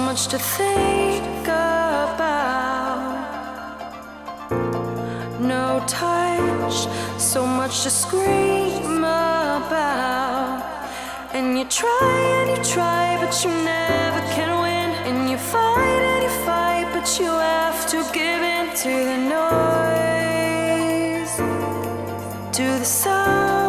much to think about. No touch, so much to scream about. And you try, but you never can win. And you fight, but you have to give in to the noise, to the sound.